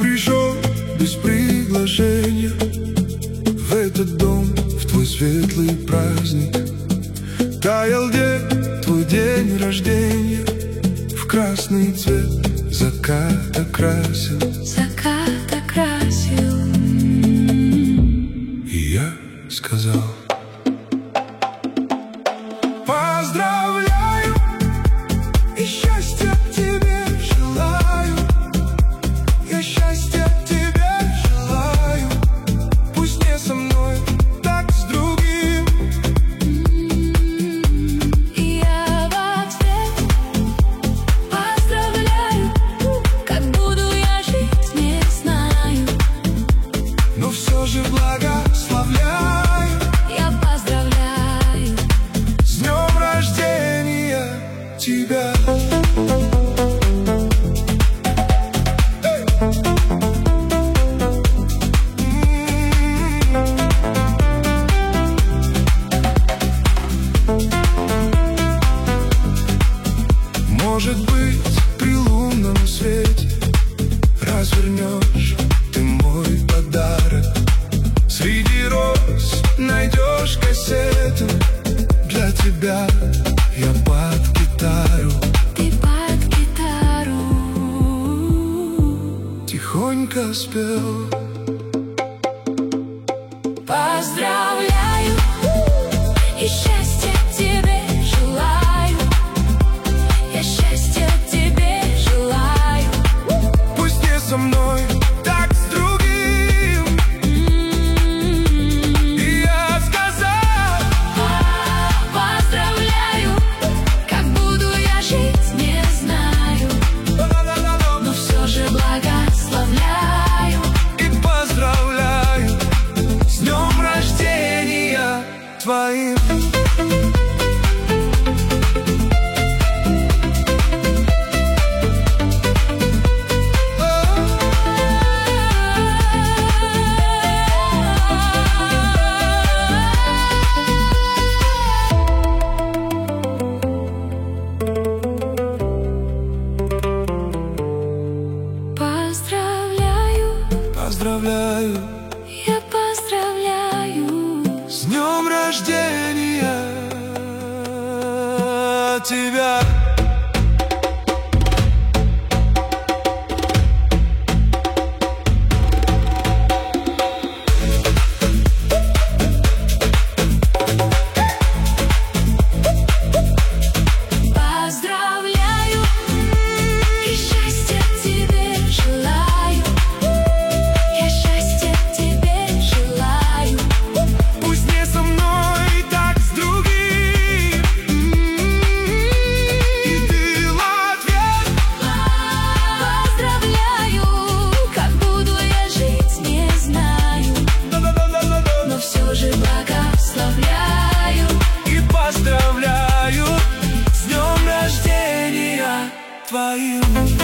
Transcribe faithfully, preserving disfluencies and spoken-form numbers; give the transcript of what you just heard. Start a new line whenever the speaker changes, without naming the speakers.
пришел без приглашения в этот дом, в твой светлый праздник. Таял день, твой день рождения, в красный цвет закат окрасил.
Закат окрасил.
И я сказал: поздравляю и счастья тебе желаю. Я счастья тебе желаю. Пусть не со мной, так с другим.
И я в ответ поздравляю. Как буду я жить, не знаю,
Но все же благословляю.
я поздравляю
С днем рождения тебя. Может быть, при лунном свете развернешь ты мой подарок. Среди роз найдешь кассету. Для тебя я под гитару
ты под гитару.
тихонько спел.
Поздравляю и счастья тебе желаю. Я счастья тебе желаю.
Пусть не со мной, так с другим. И я сказал:
Поздравляю, как буду я жить, не знаю, но все же благословляю
и поздравляю с днем рождения твоим.
Поздравляю,
Поздравляю
я поздравляю
с днем рождения тебя.
Поздравляю и счастья тебе желаю. Я счастья тебе желаю.
Пусть не со мной, так с другим. И ты в ответ:
Поздравляю, как буду я жить, не знаю, но все же благословляю
и поздравляю с днем рождения твоим.